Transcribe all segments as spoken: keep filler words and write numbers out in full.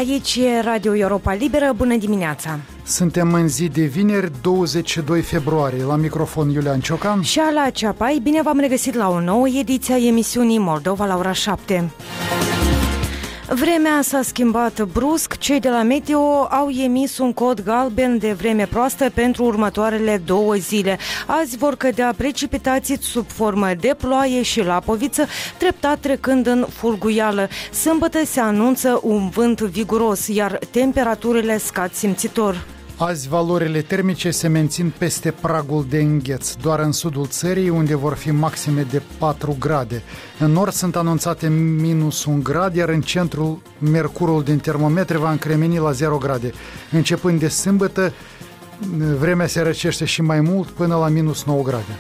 Aici e Radio Europa Liberă, bună dimineața! Suntem în zi de vineri, douăzeci și doi februarie, la microfon Iulian Ciocan și Ala Ceapai. Bine v-am regăsit la o nouă ediție a emisiunii Moldova la ora șapte. Vremea s-a schimbat brusc. Cei de la Meteo au emis un cod galben de vreme proastă pentru următoarele două zile. Azi vor cădea precipitații sub formă de ploaie și lapoviță, treptat trecând în fulguială. Sâmbătă se anunță un vânt viguros, iar temperaturile scad simțitor. Azi valorile termice se mențin peste pragul de îngheț, doar în sudul țării, unde vor fi maxime de patru grade. În nord sunt anunțate minus un grad, iar în centrul mercurul din termometri va încremeni la zero grade. Începând de sâmbătă, vremea se răcește și mai mult, până la minus nouă grade.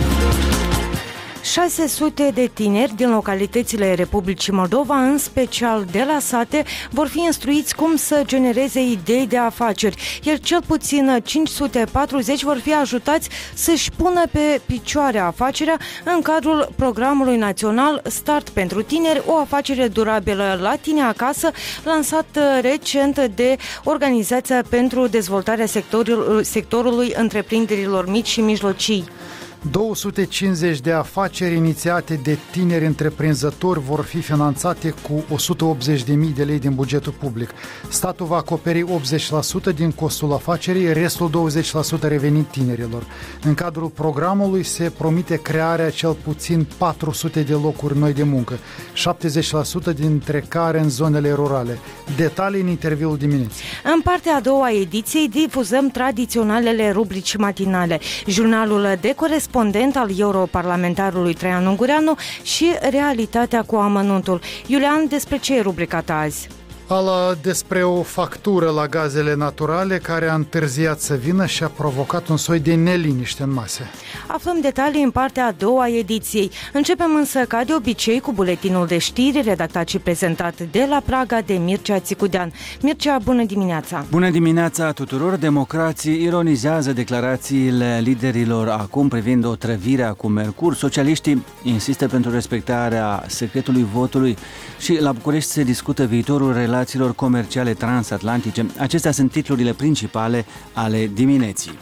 șase sute de tineri din localitățile Republicii Moldova, în special de la sate, vor fi instruiți cum să genereze idei de afaceri, iar cel puțin cinci sute patruzeci vor fi ajutați să-și pună pe picioare afacerea în cadrul programului național Start pentru tineri, o afacere durabilă la tine acasă, lansat recent de Organizația pentru Dezvoltarea sectorului, sectorului întreprinderilor mici și mijlocii. două sute cincizeci de afaceri inițiate de tineri întreprinzători vor fi finanțate cu o sută optzeci de mii de lei din bugetul public. Statul va acoperi optzeci la sută din costul afacerii, restul douăzeci la sută revenind tinerilor. În cadrul programului se promite crearea cel puțin patru sute de locuri noi de muncă, șaptezeci la sută dintre care în zonele rurale. Detalii în interviul dimineții. În partea a doua ediției difuzăm tradiționalele rubrici matinale, jurnalul de corespondent al europarlamentarului Traian Ungureanu și realitatea cu amănuntul. Iulian, despre ce e rubrica ta azi? Ala, despre o factură la gazele naturale care a întârziat să vină și a provocat un soi de neliniște în mase. Aflăm detalii în partea a doua ediției. Începem însă, ca de obicei, cu buletinul de știri redactat și prezentat de la Praga de Mircea Țicudean. Mircea, bună dimineața! Bună dimineața tuturor! Democrații ironizează declarațiile liderilor acum privind otrăvirea cu mercur. Socialiștii insistă pentru respectarea secretului votului și la București se discută viitorul relației relațiilor comerciale transatlantice. Acestea sunt titlurile principale ale dimineții.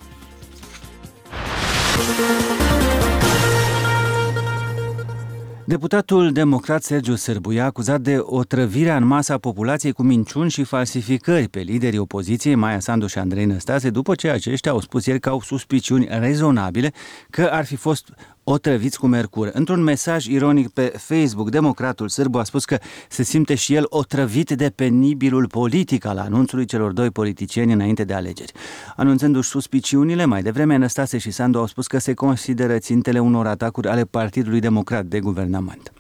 Deputatul democrat Sergiu Sârbu, acuzat de otrăvirea în masă a populației cu minciuni și falsificări pe liderii opoziției, Maia Sandu și Andrei Năstase, după ce aceștia au spus ieri că au suspiciuni rezonabile că ar fi fost otrăviți cu mercur. Într-un mesaj ironic pe Facebook, democratul Sârbu a spus că se simte și el otrăvit de penibilul politic al anunțului celor doi politicieni înainte de alegeri. Anunțându-și suspiciunile, mai devreme Năstase și Sandu au spus că se consideră țintele unor atacuri ale Partidului Democrat de guvernament.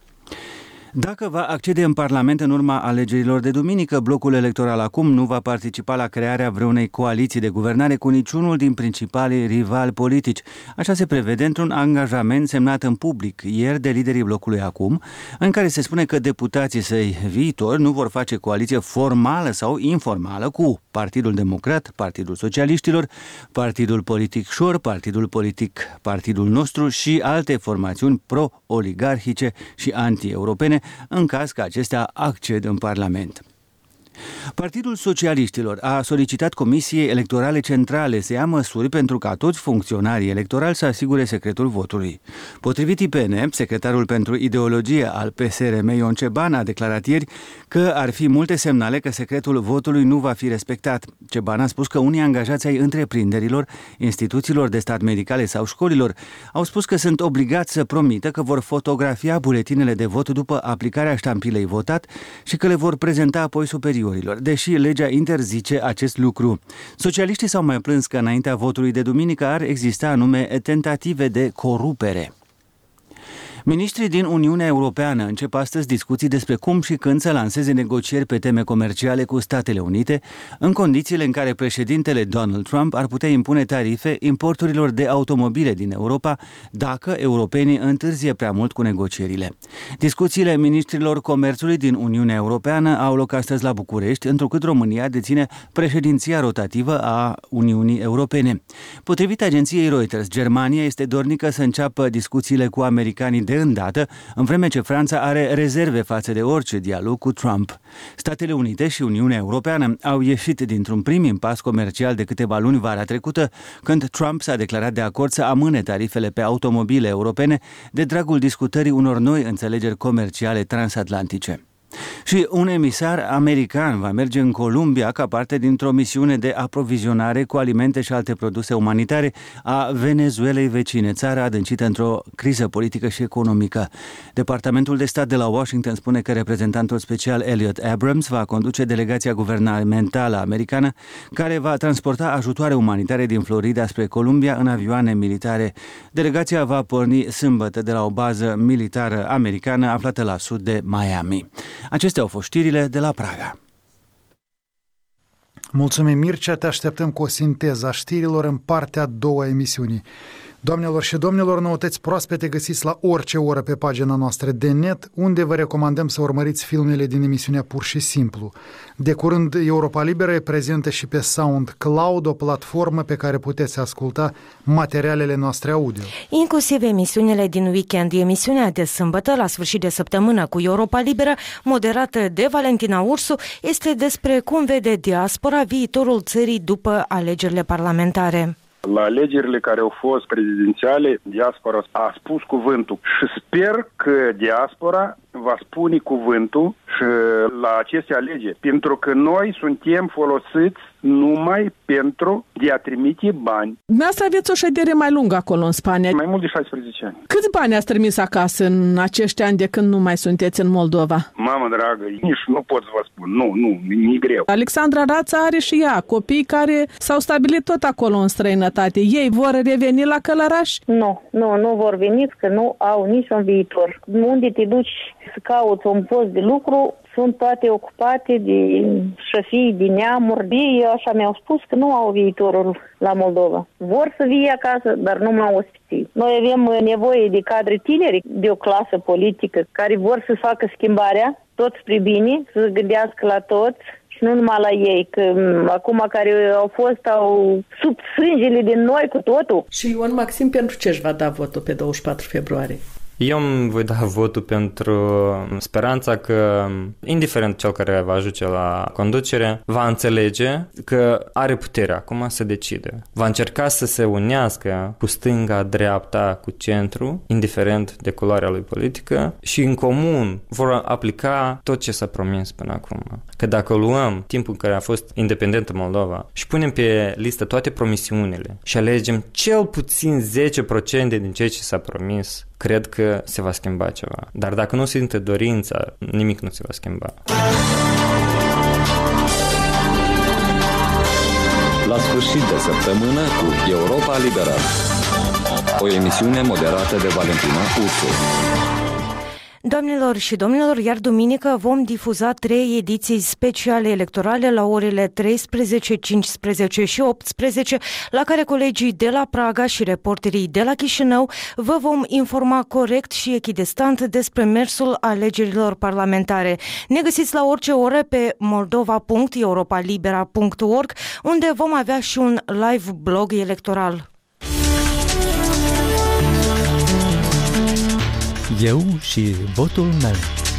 Dacă va accede în Parlament în urma alegerilor de duminică, blocul electoral acum nu va participa la crearea vreunei coaliții de guvernare cu niciunul din principalii rivali politici. Așa se prevede într-un angajament semnat în public ieri de liderii blocului acum, în care se spune că deputații săi viitori nu vor face coaliție formală sau informală cu Partidul Democrat, Partidul Socialiștilor, Partidul Politic Șor, Partidul Politic Partidul Nostru și alte formațiuni pro-oligarhice și anti-europene, în caz că acestea acced în Parlament. Partidul Socialiștilor a solicitat Comisiei Electorale Centrale să ia măsuri pentru ca toți funcționarii electorali să asigure secretul votului. Potrivit I P N, secretarul pentru ideologie al P S R M, Ion Ceban, a declarat ieri că ar fi multe semnale că secretul votului nu va fi respectat. Ceban a spus că unii angajați ai întreprinderilor, instituțiilor de stat medicale sau școlilor au spus că sunt obligați să promită că vor fotografia buletinele de vot după aplicarea ștampilei votat și că le vor prezenta apoi superior, deși legea interzice acest lucru. Socialiștii s-au mai plâns că înaintea votului de duminică ar exista anume tentative de corupere. Ministrii din Uniunea Europeană încep astăzi discuții despre cum și când să lanseze negocieri pe teme comerciale cu Statele Unite, în condițiile în care președintele Donald Trump ar putea impune tarife importurilor de automobile din Europa dacă europenii întârzie prea mult cu negocierile. Discuțiile ministrilor comerțului din Uniunea Europeană au loc astăzi la București, întrucât România deține președinția rotativă a Uniunii Europene. Potrivit agenției Reuters, Germania este dornică să înceapă discuțiile cu americanii de îndată, în vreme ce Franța are rezerve față de orice dialog cu Trump. Statele Unite și Uniunea Europeană au ieșit dintr-un prim impas comercial de câteva luni vara trecută, când Trump s-a declarat de acord să amâne tarifele pe automobile europene de dragul discutării unor noi înțelegeri comerciale transatlantice. Și un emisar american va merge în Columbia ca parte dintr-o misiune de aprovizionare cu alimente și alte produse umanitare a Venezuelei vecine, țară adâncită într-o criză politică și economică. Departamentul de stat de la Washington spune că reprezentantul special Elliot Abrams va conduce delegația guvernamentală americană care va transporta ajutoare umanitare din Florida spre Columbia în avioane militare. Delegația va porni sâmbătă de la o bază militară americană aflată la sud de Miami. Acestea au fost știrile de la Praga. Mulțumim, Mircea, te așteptăm cu o sinteză a știrilor în partea a doua a emisiunii. Doamnelor și domnilor, noutăți proaspete găsiți la orice oră pe pagina noastră de net, unde vă recomandăm să urmăriți filmele din emisiunea Pur și Simplu. De curând, Europa Liberă e prezentă și pe SoundCloud, o platformă pe care puteți asculta materialele noastre audio. Inclusiv emisiunile din weekend. Emisiunea de sâmbătă, la sfârșit de săptămână cu Europa Liberă, moderată de Valentina Ursu, este despre cum vede diaspora viitorul țării după alegerile parlamentare. La alegerile care au fost prezidențiale, diaspora a spus cuvântul și sper că diaspora va spune cuvântul și la aceste alegeri, pentru că noi suntem folosiți numai pentru de a trimite bani. Dumneavoastră aveți o ședere mai lungă acolo în Spania. Mai mult de șaisprezece ani. Câți bani ați trimis acasă în acești ani de când nu mai sunteți în Moldova? Mamă dragă, nici nu pot să vă spun. Nu, nu, e greu. Alexandra Rața are și ea copii care s-au stabilit tot acolo în străinătate. Ei vor reveni la Călăraș? Nu, nu, nu vor veni, că nu au niciun viitor. Unde te duci să cauți un post de lucru, sunt toate ocupate de șefii, de neamuri. Ei, așa mi-au spus, că nu au viitorul la Moldova. Vor să vie acasă, dar nu mai ospiții. Noi avem nevoie de cadre tineri, de o clasă politică, care vor să facă schimbarea, tot spre bine, să se gândească la toți. Și nu numai la ei, că acum care au fost, au sub frângele din noi cu totul. Și Ion Maxim pentru ce își va da votul pe douăzeci și patru februarie? Eu îmi voi da votul pentru speranța că, indiferent cel care va ajunge la conducere, va înțelege că are puterea acum să decide. Va încerca să se unească cu stânga, dreapta, cu centru, indiferent de culoarea lui politică, și în comun vor aplica tot ce s-a promis până acum. Că dacă luăm timpul în care a fost independentă Moldova și punem pe listă toate promisiunile și alegem cel puțin zece la sută din ceea ce s-a promis, cred că se va schimba ceva. Dar dacă nu simte dorința, nimic nu se va schimba. La sfârșit de săptămână cu Europa Liberă. O emisiune moderată de Valentina Ursu. Doamnelor și domnilor, iar duminică vom difuza trei ediții speciale electorale la orele treisprezece, cincisprezece și optsprezece, la care colegii de la Praga și reporterii de la Chișinău vă vom informa corect și echidistant despre mersul alegerilor parlamentare. Ne găsiți la orice oră pe moldova punct europa libera punct org, unde vom avea și un live blog electoral. Eu și votul meu.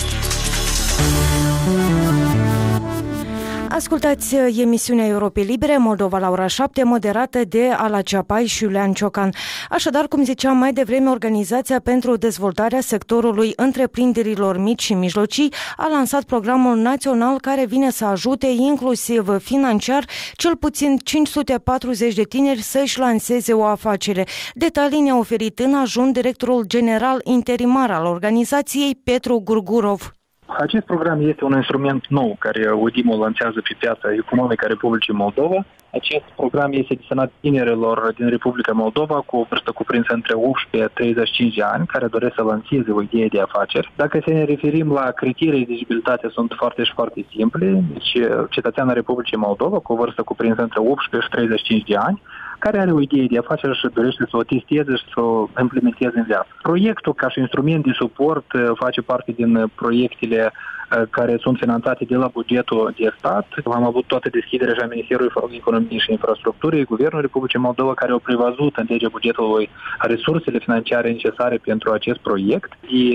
Ascultați emisiunea Europei Libere, Moldova la ora șapte, moderată de Ala Ceapai și Iulian Ciocan. Așadar, cum ziceam mai devreme, Organizația pentru Dezvoltarea Sectorului Întreprinderilor Mici și Mijlocii a lansat programul național care vine să ajute inclusiv financiar cel puțin cinci sute patruzeci de tineri să-și lanseze o afacere. Detalii ne-a oferit în ajun directorul general interimar al organizației, Petru Gurgurov. Acest program este un instrument nou care U D I M-ul lansează pe piața economică a Republicii Moldova. Acest program este destinat tinerilor din Republica Moldova cu o vârstă cuprinsă între unsprezece treizeci și cinci de ani, care doresc să lanseze o idee de afaceri. Dacă să ne referim la criterii de eligibilitate, sunt foarte și foarte simple. Deci, cetățeanul Republicii Moldova cu o vârstă cuprinsă între unsprezece și treizeci și cinci de ani, care are o idee de afaceri și dorește să o testeze și să o implementeze în viață. Proiectul, ca și instrument de suport, face parte din proiectele care sunt finanțate de la bugetul de stat. Am avut toată deschiderea și a Ministerului Economiei și Infrastructurii, Guvernul Republicii Moldova, care au prevăzut în legea bugetului resursele financiare necesare pentru acest proiect.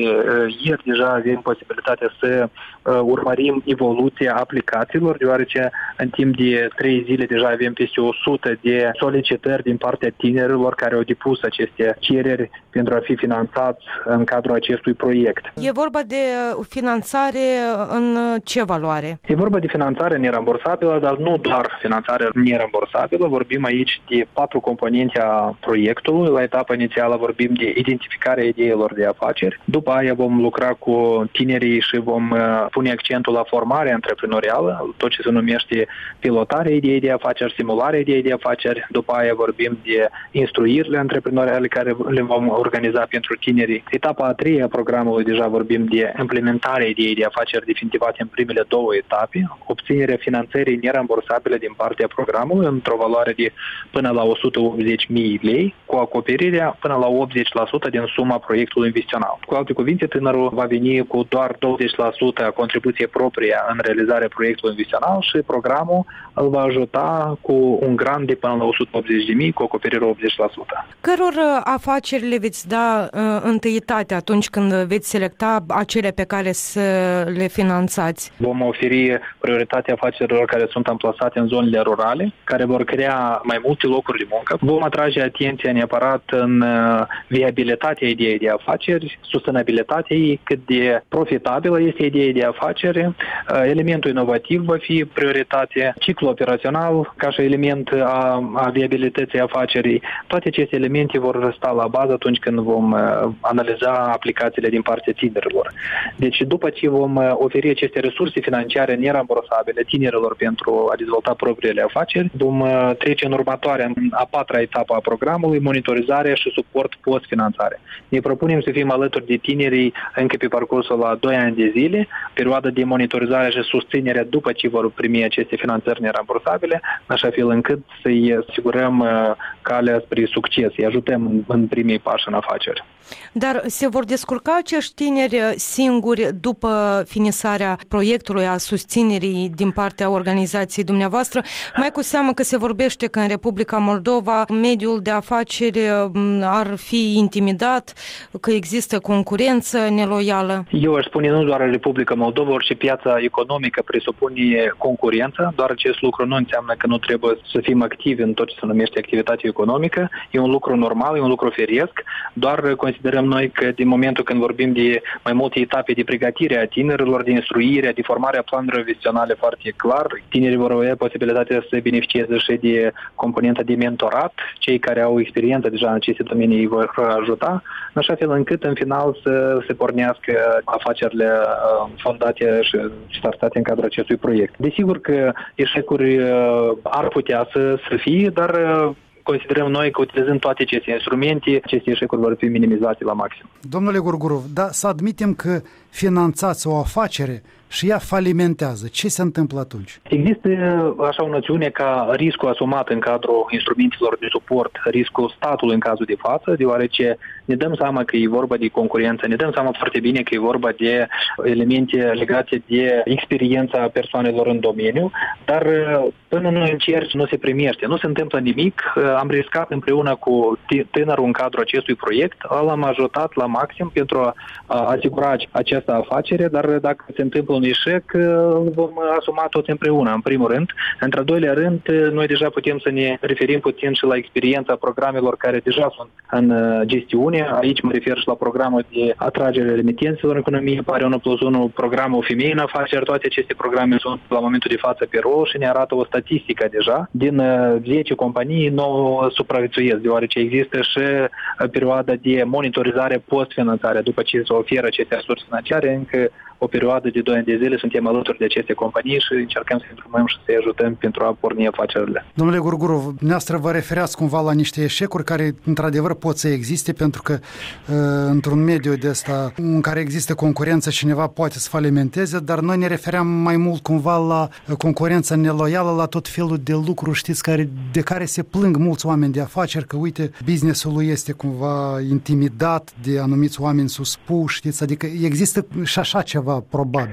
Ieri deja avem posibilitatea să urmărim evoluția aplicațiilor, deoarece în timp de trei zile deja avem peste o sută de solicitări din partea tinerilor care au depus aceste cereri pentru a fi finanțați în cadrul acestui proiect. E vorba de finanțare în ce valoare? E vorba de finanțare nerambursabilă, dar nu doar finanțare nerambursabilă. Vorbim aici de patru componente a proiectului. La etapa inițială vorbim de identificarea ideilor de afaceri. După aia vom lucra cu tinerii și vom pune accentul la formarea antreprenorială, tot ce se numește pilotarea ideii de afaceri, simularea ideii de afaceri. După aia vorbim de instruirile antreprenoriale care le vom organiza pentru tinerii. Etapa a treia a programului deja vorbim de implementarea ideii de afaceri definitivate în primele două etape, obținerea finanțării nerambursabile din partea programului într-o valoare de până la o sută optzeci de mii lei, cu acoperirea până la optzeci la sută din suma proiectului investițional. Cu alte cuvinte, tânărul va veni cu doar douăzeci la sută contribuție proprie în realizarea proiectului investițional și programul îl va ajuta cu un grant de până la o sută optzeci de mii cu acoperire optzeci la sută. Căror afaceri le veți da uh, întâietate atunci când veți selecta acele pe care să le finanțați? Vom oferi prioritatea afacerilor care sunt amplasate în zonele rurale, care vor crea mai multe locuri de muncă. Vom atrage atenția neapărat în uh, viabilitatea ideii de afaceri, sustenabilitatea ei, cât de profitabilă este ideea de afaceri, uh, elementul inovativ va fi prioritate, ciclul operațional ca și element a, a viabilității afacerii. Toate aceste elemente vor sta la bază atunci când vom uh, analiza aplicațiile din partea tinerilor. Deci după ce vom uh, oferi aceste resurse financiare nerambursabile tinerilor pentru a dezvolta propriile afaceri, vom uh, trece în următoarea, în a patra etapă a programului, monitorizare și suport post-finanțare. Ne propunem să fim alături de tinerii încă pe parcursul la doi ani de zile, perioada de monitorizare și susținere după ce vor primi aceste finanțări nerambursabile, așa fel încât să-i asigurăm uh, calea spre succes, să-i ajutăm în, în primii pași în afaceri. Dar se vor descurca acești tineri singuri după finisarea proiectului, a susținerii din partea organizației dumneavoastră? Mai cu seamă că se vorbește că în Republica Moldova mediul de afaceri ar fi intimidat, că există concurență neloială. Eu aș spune nu doar în Republica Moldova, orice piața economică presupune concurență, doar acest lucru nu înseamnă că nu trebuie să fim activi în tot ce se numește activitate economică. E un lucru normal, e un lucru firesc, doar considerăm noi că din momentul când vorbim de mai multe etape de pregătire a tinerilor, de instruire, de formarea planurilor investiționale foarte clar, tinerii vor avea posibilitatea să beneficieze și de componenta de mentorat, cei care au experiență deja în aceste domenii îi vor ajuta, în așa fel încât în final să se pornească afacerile fondate și startate în cadrul acestui proiect. Desigur că eșecuri ar putea să, să fie, dar considerăm noi că utilizând toate aceste instrumente, aceste eșecuri vor fi minimizate la maxim. Domnule Gurgurov, dar să admitem că finanțați o afacere și ea falimentează. Ce se întâmplă atunci? Există așa o noțiune ca riscul asumat în cadrul instrumentelor de suport, riscul statului în cazul de față, deoarece ne dăm seama că e vorba de concurență, ne dăm seama foarte bine că e vorba de elemente legate de experiența persoanelor în domeniu, dar până nu încerci, nu se primește, nu se întâmplă nimic. Am riscat împreună cu tânărul în cadrul acestui proiect, l-am ajutat la maxim pentru a asigura această afacere, dar dacă se întâmplă un eșec, vom asuma tot împreună, în primul rând. Într-al doilea rând, noi deja putem să ne referim puțin și la experiența programelor care deja sunt în gestiune. Aici mă refer și la programul de atragere remitențelor în economie, pare unu plus unu, programul Femei în afaceri. Toate aceste programe sunt la momentul de față pe rol și ne arată o statistică deja. Din zece companii, nouă supraviețuiesc, deoarece există și perioada de monitorizare post-finanțare. După ce se oferă aceste resurse financiare, încă o perioadă de doi ani de zile suntem alături de aceste companii și încercăm să informăm și să-i ajutăm pentru a porni afacerile. Domnule Gurgurov, dumneavoastră vă refereați cumva la niște eșecuri care într-adevăr pot să existe, pentru că într-un mediu de ăsta în care există concurență cineva poate să falimenteze, dar noi ne refeream mai mult cumva la concurența neloială, la tot felul de lucruri, știți, care, de care se plâng mulți oameni de afaceri, că uite, businessul lui este cumva intimidat de anumiți oameni suspuși, știți, adică există și așa ceva probabil.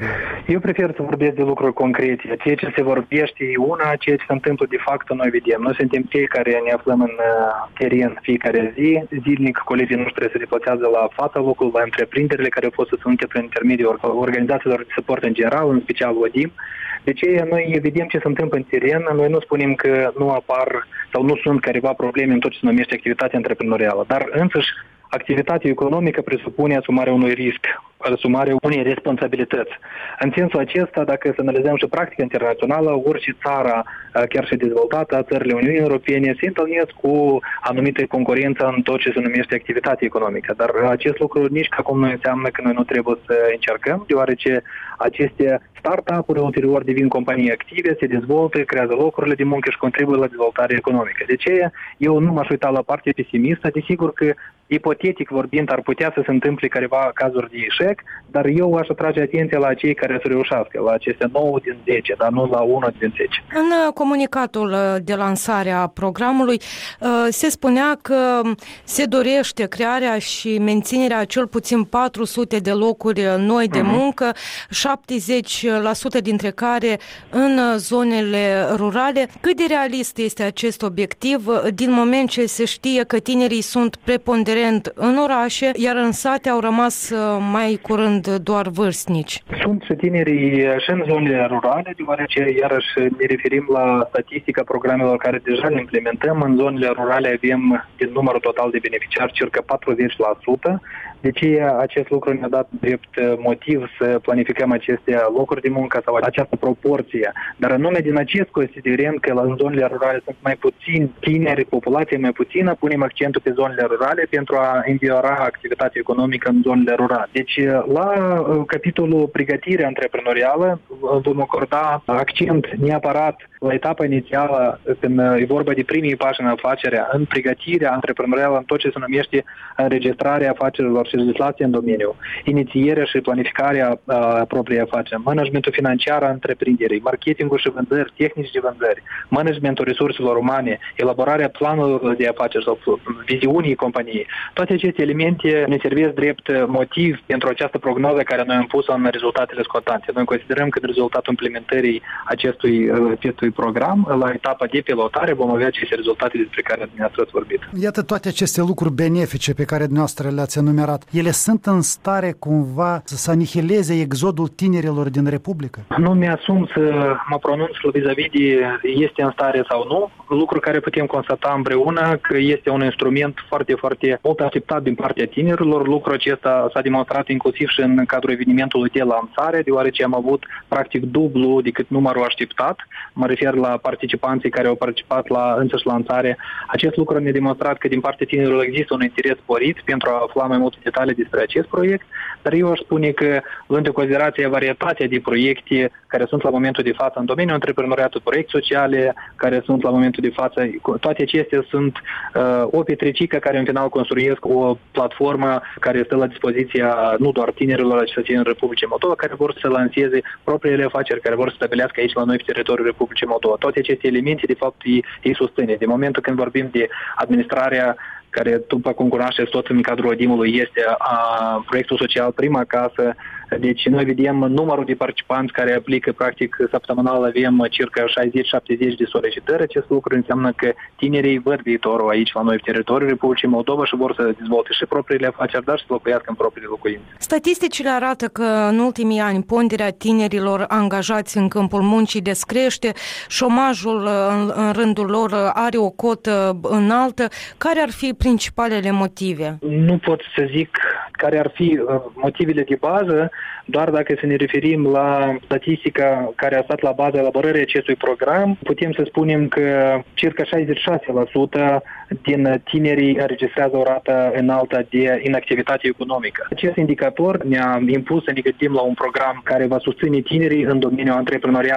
Eu prefer să vorbesc de lucruri concrete. Ceea ce se vorbește e una, ceea ce se întâmplă de fapt noi vedem. Noi suntem cei care ne aflăm în teren fiecare zi. Zilnic colegii noștri se deplasează la fața locului, la întreprinderile care au fost susținute prin intermediul organizațiilor de suport în general, în special O D I M. De ce noi vedem ce se întâmplă în teren, noi nu spunem că nu apar sau nu sunt careva probleme în tot ce se numește activitatea antreprenorială, dar însăși activitatea economică presupune asumarea unui risc, asumarea unei responsabilități. În sensul acesta, dacă să analizăm și practica internațională, orice țară, chiar și dezvoltată, țările Uniunii Europene, se întâlnesc cu anumite concurență în tot ce se numește activitate economică. Dar acest lucru nici că acum nu înseamnă că noi nu trebuie să încercăm, deoarece aceste start-up-uri ulterior devin companii active, se dezvoltă, creează locurile de muncă și contribuie la dezvoltarea economică. De ce eu nu m-aș uita la partea pesimistă? Desigur că ipotetic vorbind ar putea să se întâmple careva cazuri de eșec, dar eu aș atrage atenția la cei care să reușească, la aceste nouă din zece, dar nu la unu din zece. În comunicatul de lansare a programului se spunea că se dorește crearea și menținerea cel puțin patru sute de locuri noi de muncă, șaptezeci la sută dintre care în zonele rurale. Cât de realist este acest obiectiv din moment ce se știe că tinerii sunt preponderenți în orașe, iar în sate au rămas mai curând doar vârstnici? Sunt și tinerii și în zonele rurale, deoarece iarăși ne referim la statistica programelor care deja le implementăm. În zonele rurale avem din numărul total de beneficiari circa patruzeci la sută. De ce acest lucru ne-a dat drept motiv să planificăm aceste locuri de muncă sau această proporție? Dar anume din acest considerent că în zonele rurale sunt mai puțini tineri, populație mai puțină, punem accentul pe zonele rurale pentru a înviora activitatea economică în zonele rurale. Deci la capitolul pregătire antreprenorială vom acorda accent neapărat la etapa inițială, când e vorba de primii pași în afacerea, în pregătirea antreprenorială, în tot ce se numește înregistrarea afacerilor și legislație în domeniu, inițierea și planificarea uh, propriei afaceri, managementul financiar a întreprinderii, marketingul și vânzări, tehnici de vânzări, managementul resurselor umane, elaborarea planurilor de afaceri sau viziunii companiei. Toate aceste elemente ne servesc drept motiv pentru această prognoză care noi am pus-o în rezultatele scotate. Noi considerăm că rezultatul implementării acestui, acestui program, la etapa de pilotare, vom avea aceste rezultate despre care dumneavoastră ați vorbit. Iată toate aceste lucruri benefice pe care dumneavoastră le-ați enumerat. Ele sunt în stare cumva să anihileze exodul tinerilor din Republică? Nu mi-asum să mă pronunț vis-a-vis de este în stare sau nu. Lucru care putem constata împreună că este un instrument foarte, foarte mult așteptat din partea tinerilor. Lucrul acesta s-a demonstrat inclusiv și în cadrul evenimentului de lansare, deoarece am avut practic dublu decât numărul așteptat. Mă refer la participanții care au participat la însăși lansare. Acest lucru ne-a demonstrat că din partea tinerilor există un interes sporit pentru a afla mai multe detalii despre acest proiect, dar eu aș spune că, luând în considerație varietatea de proiecte care sunt la momentul de față în domeniul antreprenoriatului, proiecte sociale care sunt la momentul de față, toate acestea sunt uh, o petrecică care în final construiesc o platformă care stă la dispoziția nu doar tinerilor cetățenii Republicii Moldova, care vor să lanseze propriile afaceri, care vor să stabilească aici la noi pe teritoriul Republicii Moldova. Toate aceste elemente, de fapt, ei, ei susține. De momentul când vorbim de administrarea care, după cum cunoașteți tot în cadrul O D I M-ului, este a, proiectul social Prima Casă. Deci noi vedem numărul de participanți care aplică, practic, săptămânal avem circa șaizeci șaptezeci de solicitări. Acest lucru înseamnă că tinerii văd viitorul aici la noi pe teritoriul Republicii Moldova și vor să dezvolte și propriile afaceri, dar și să locuiască în propriile locuințe. Statisticile arată că în ultimii ani ponderea tinerilor angajați în câmpul muncii descrește, șomajul în, în rândul lor are o cotă înaltă. Care ar fi principalele motive? Nu pot să zic care ar fi motivele de bază, doar dacă să ne referim la statistica care a stat la baza elaborării acestui program, putem să spunem că circa șaizeci și șase la sută din tinerii înregistrează o rată înaltă de inactivitate economică. Acest indicator ne-a impus să ne gândim la un program care va susține tinerii în domeniul antreprenoriatului.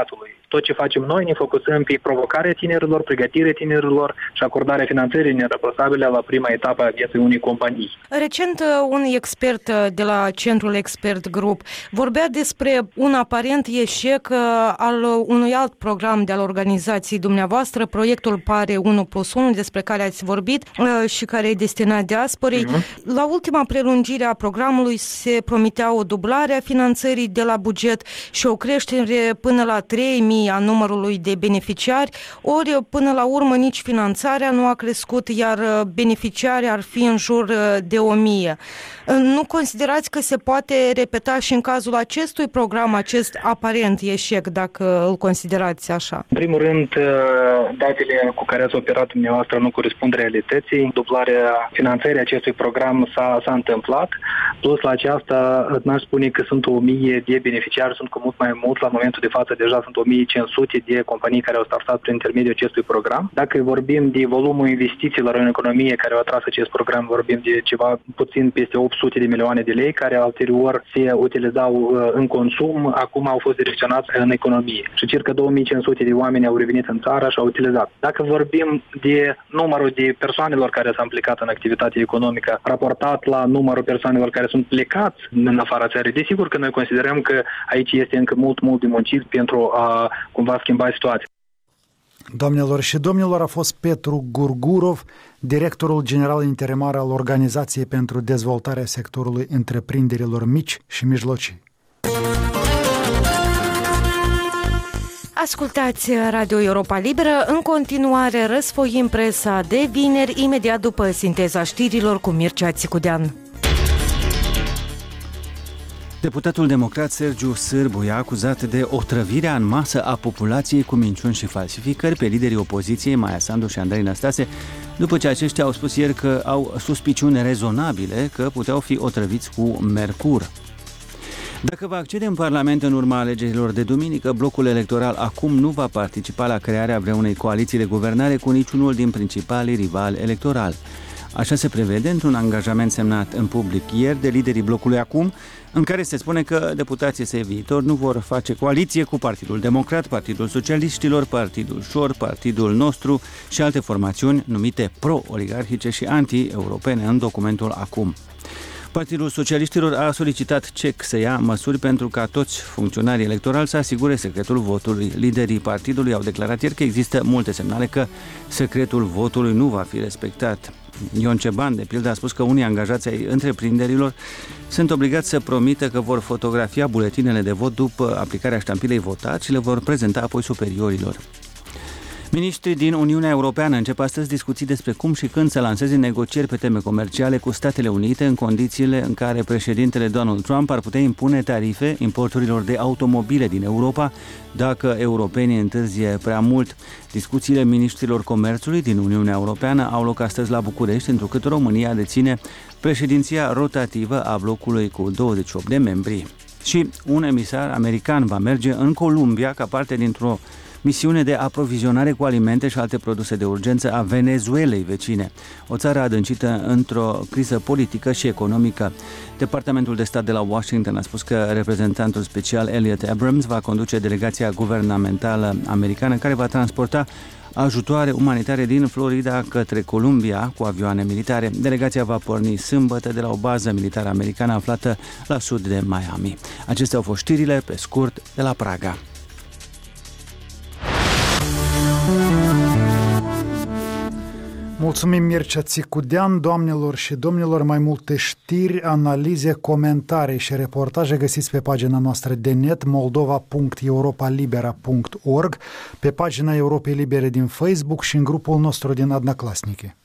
tot ce facem noi ne focusăm pe provocarea tinerilor, pregătirea tinerilor și acordarea finanțării nereprosabile la prima etapă a vieții unei companii. Recent, un expert de la Centrul Expert Group vorbea despre un aparent eșec al unui alt program de al organizației dumneavoastră, proiectul Pare unu plus unu, despre care ați vorbit și care e destinat diasporei. Uh-huh. La ultima prelungire a programului se promitea o dublare a finanțării de la buget și o creștere până la trei mii a numărului de beneficiari, ori până la urmă nici finanțarea nu a crescut, iar beneficiarii ar fi în jur de o mie. Nu considerați că se poate repeta și în cazul acestui program acest aparent eșec, dacă îl considerați așa? În primul rând, datele cu care ați operat dumneavoastră nu corespund realității. Dublarea finanțării acestui program s-a, s-a întâmplat. Plus la aceasta, n-aș spune că sunt o mie de beneficiari, sunt cu mult mai mult. La momentul de față deja sunt o mie cinci sute de companii care au startat prin intermediul acestui program. Dacă vorbim de volumul investițiilor în economie care au atras acest program, vorbim de ceva puțin peste opt sute de milioane de lei, care ulterior se utilizau în consum, acum au fost direcționați în economie. Și circa două mii cinci sute de oameni au revenit în țară și au utilizat. Dacă vorbim de numărul de persoanelor care s-au implicat în activitatea economică, raportat la numărul persoanelor care sunt plecați în afara țării, desigur că noi considerăm că aici este încă mult, mult de muncit pentru a cumva schimba situația. Doamnelor și domnilor, a fost Petru Gurgurov, directorul general interimar al Organizației pentru Dezvoltarea Sectorului Întreprinderilor Mici și Mijlocii. Ascultați Radio Europa Liberă, în continuare răsfoim presa de vineri, imediat după sinteza știrilor cu Mircea Țicudean. Deputatul democrat Sergiu Sârbu e acuzat de otrăvirea în masă a populației cu minciuni și falsificări pe liderii opoziției Maia Sandu și Andrei Năstase, după ce aceștia au spus ieri că au suspiciuni rezonabile că puteau fi otrăviți cu mercur. Dacă va accede în Parlament în urma alegerilor de duminică, blocul electoral acum nu va participa la crearea vreunei coaliții de guvernare cu niciunul din principalii rivali electorali. Așa se prevede într-un angajament semnat în public ieri de liderii blocului acum, în care se spune că deputații săi viitor nu vor face coaliție cu Partidul Democrat, Partidul Socialiștilor, Partidul Șor, Partidul Nostru și alte formațiuni numite pro-oligarhice și anti-europene în documentul acum. Partidul Socialiștilor a solicitat C E C să ia măsuri pentru ca toți funcționarii electorali să asigure secretul votului. Liderii partidului au declarat ieri că există multe semnale că secretul votului nu va fi respectat. Ion Ceban, de pildă, a spus că unii angajați ai întreprinderilor sunt obligați să promită că vor fotografia buletinele de vot după aplicarea ștampilei votat și le vor prezenta apoi superiorilor. Miniștrii din Uniunea Europeană încep astăzi discuții despre cum și când să lanseze negocieri pe teme comerciale cu Statele Unite în condițiile în care președintele Donald Trump ar putea impune tarife importurilor de automobile din Europa dacă europenii întârzie prea mult. Discuțiile miniștrilor comerțului din Uniunea Europeană au loc astăzi la București, întrucât România deține președinția rotativă a blocului cu douăzeci și opt de membri. Și un emisar american va merge în Columbia ca parte dintr-o misiune de aprovizionare cu alimente și alte produse de urgență a Venezuelei vecine, o țară adâncită într-o criză politică și economică. Departamentul de stat de la Washington a spus că reprezentantul special Elliot Abrams va conduce delegația guvernamentală americană care va transporta ajutoare umanitare din Florida către Columbia cu avioane militare. Delegația va porni sâmbătă de la o bază militară americană aflată la sud de Miami. Acestea au fost știrile pe scurt de la Praga. Mulțumim, Mircea Țicudean. Doamnelor și domnilor, mai multe știri, analize, comentarii și reportaje găsiți pe pagina noastră de net moldova punct europa libera punct org, pe pagina Europei Libere din Facebook și în grupul nostru din Adnaclasnice.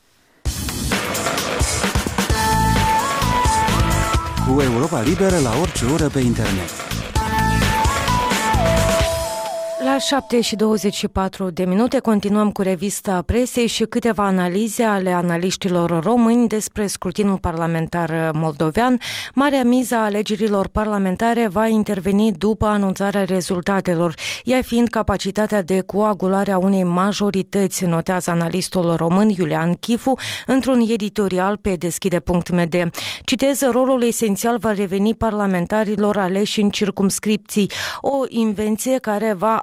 Cu Europa Liberă la orice oră pe internet. La șapte și douăzeci și patru de minute continuăm cu revista presei și câteva analize ale analiștilor români despre scrutinul parlamentar moldovean. Marea miză a alegerilor parlamentare va interveni după anunțarea rezultatelor, ea fiind capacitatea de coagulare a unei majorități, notează analistul român Iulian Chifu într-un editorial pe deschide punct m d. Citez, rolul esențial va reveni parlamentarilor aleși în circumscripții, o invenție care va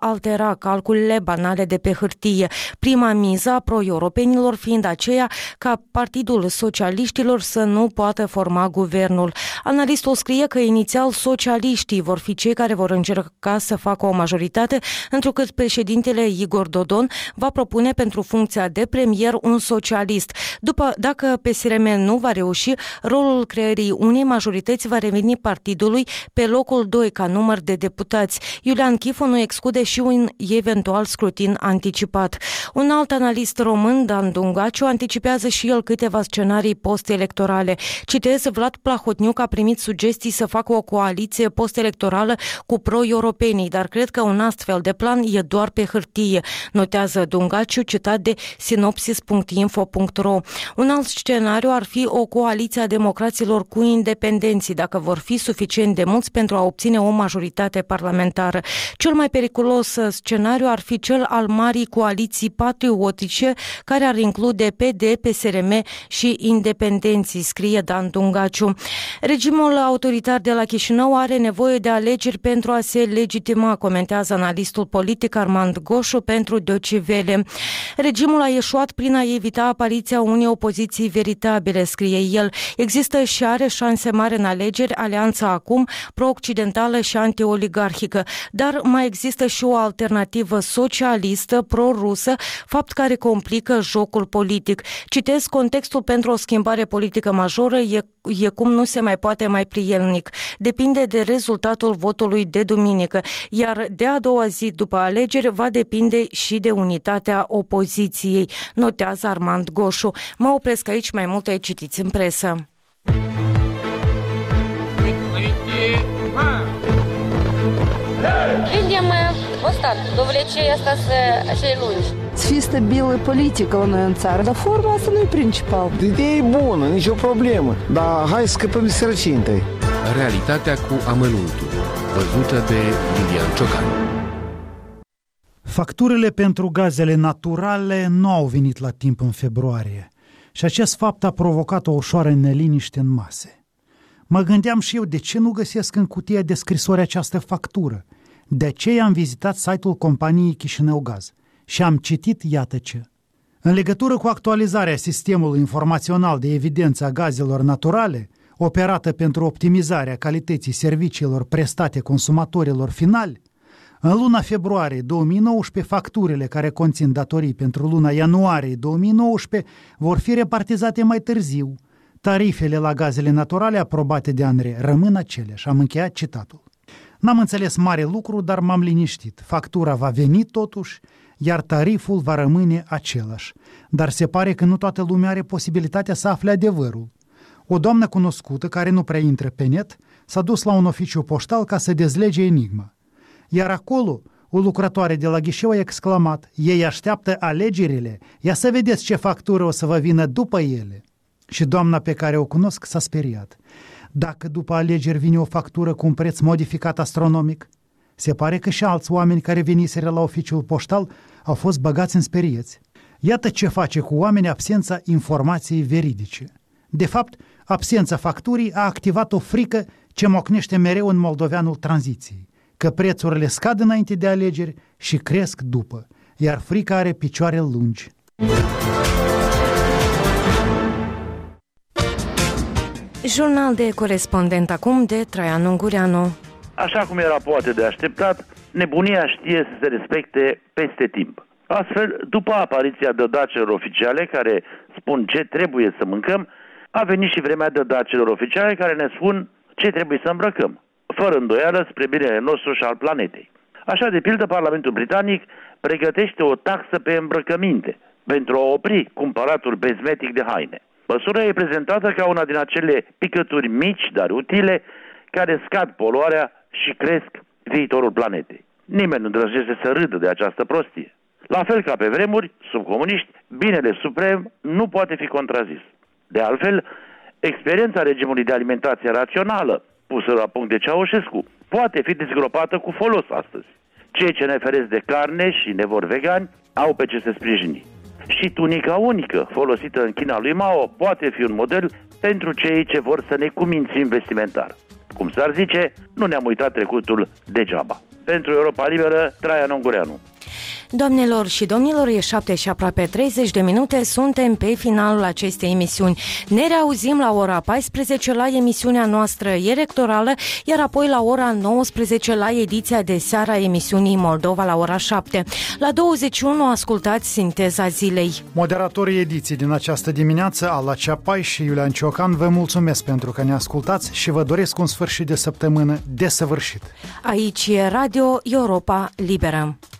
altera calculele banale de pe hârtie. Prima miză a pro-europenilor fiind aceea ca Partidul Socialiștilor să nu poată forma guvernul. Analistul scrie că inițial socialiștii vor fi cei care vor încerca să facă o majoritate, întrucât președintele Igor Dodon va propune pentru funcția de premier un socialist. După, dacă P S R M nu va reuși, rolul creării unei majorități va reveni partidului pe locul doi ca număr de deputați. Iulian Chifu nu exclude și un eventual scrutin anticipat. Un alt analist român, Dan Dungaciu, anticipează și el câteva scenarii post-electorale. Citez, Vlad Plahotniuc a primit sugestii să facă o coaliție post-electorală cu pro-europenii, dar cred că un astfel de plan e doar pe hârtie, notează Dungaciu, citat de sinopsis punct info punct ro. Un alt scenariu ar fi o coaliție a democraților cu independenții, dacă vor fi suficient de mulți pentru a obține o majoritate parlamentară. Cel mai periculos scenariu ar fi cel al marii coaliții patriotice, care ar include P D, P S R M și independenții, scrie Dan Dungaciu. Regimul autoritar de la Chișinău are nevoie de alegeri pentru a se legitima, comentează analistul politic Armand Goșu pentru Deutsche Welle. Regimul a ieșuat prin a evita apariția unei opoziții veritabile, scrie el. Există și are șanse mari în alegeri alianța acum pro-occidentală și anti-oligarhică, dar mai există și o alternativă socialistă, pro-rusă, fapt care complică jocul politic. Citez, contextul pentru o schimbare politică majoră e, e cum nu se mai poate mai prielnic. Depinde de rezultatul votului de duminică, iar de a doua zi după alegeri va depinde și de unitatea opoziției, notează Armand Goșu. Mă opresc aici, mai multe citiți în presă. Видим вот так, довлечение остаться așa lungi. Să fie stabilă politică la noi în țară, dar forma asta nu e principal. Ideea e bună, nicio problemă, dar hai să scăpăm de sărăcie întâi. Realitatea cu amănuntul, văzută de Lilian Ciocan. Facturile pentru gazele naturale nu au venit la timp în februarie și acest fapt a provocat o ușoară neliniște în mase. Mă gândeam și eu de ce nu găsesc în cutia de scrisori această factură. De aceea am vizitat site-ul companiei Chișinău Gaz și am citit iată ce. În legătură cu actualizarea sistemului informațional de evidență a gazelor naturale, operată pentru optimizarea calității serviciilor prestate consumatorilor finali, în luna februarie două mii nouăsprezece, facturile care conțin datorii pentru luna ianuarie două mii nouăsprezece vor fi repartizate mai târziu. Tarifele la gazele naturale aprobate de ANRE rămân aceleași. Am încheiat citatul. N-am înțeles mare lucru, dar m-am liniștit. Factura va veni totuși, iar tariful va rămâne același. Dar se pare că nu toată lumea are posibilitatea să afle adevărul. O doamnă cunoscută, care nu prea intră pe net, s-a dus la un oficiu poștal ca să dezlege enigma. Iar acolo, o lucrătoare de la ghișeu a exclamat, ei așteaptă alegerile, ia să vedeți ce factură o să vă vină după ele. Și doamna pe care o cunosc s-a speriat. Dacă după alegeri vine o factură cu un preț modificat astronomic, se pare că și alți oameni care veniseră la oficiul poștal au fost băgați în sperieți. Iată ce face cu oamenii absența informației veridice. De fapt, absența facturii a activat o frică ce mocnește mereu în moldoveanul tranziției, că prețurile scad înainte de alegeri și cresc după, iar frica are picioare lungi. Jurnal de corespondent acum de Traian Ungureanu. Așa cum era poate de așteptat, nebunia știe să se respecte peste timp. Astfel, după apariția dădacelor oficiale care spun ce trebuie să mâncăm, a venit și vremea dădacelor oficiale care ne spun ce trebuie să îmbrăcăm, fără îndoială spre binele nostru și al planetei. Așa, de pildă, Parlamentul Britanic pregătește o taxă pe îmbrăcăminte pentru a opri cumpăratul bezmetic de haine. Măsura e prezentată ca una din acele picături mici, dar utile, care scad poluarea și cresc viitorul planetei. Nimeni nu îndrăznește să râdă de această prostie. La fel ca pe vremuri, sub comuniști, binele suprem nu poate fi contrazis. De altfel, experiența regimului de alimentație rațională, pusă la punct de Ceaușescu, poate fi dezgropată cu folos astăzi. Cei ce ne feresc de carne și ne vor vegani au pe ce se sprijini. Și tunica unică, folosită în China lui Mao, poate fi un model pentru cei ce vor să ne cumințim vestimentar. Cum s-ar zice, nu ne-am uitat trecutul degeaba. pentru Europa Liberă, Traian Ungureanu. Doamnelor și domnilor, e șapte și aproape treizeci de minute, suntem pe finalul acestei emisiuni. Ne reauzim la ora paisprezece la emisiunea noastră electorală, iar apoi la ora nouăsprezece la ediția de seară a emisiunii Moldova la ora șapte. La douăzeci și unu ascultați Sinteza Zilei. Moderatorii ediției din această dimineață, Alla Ceapai și Iulian Ciocan, vă mulțumesc pentru că ne ascultați și vă doresc un sfârșit de săptămână desăvârșit. Aici e Radio Europa Liberă.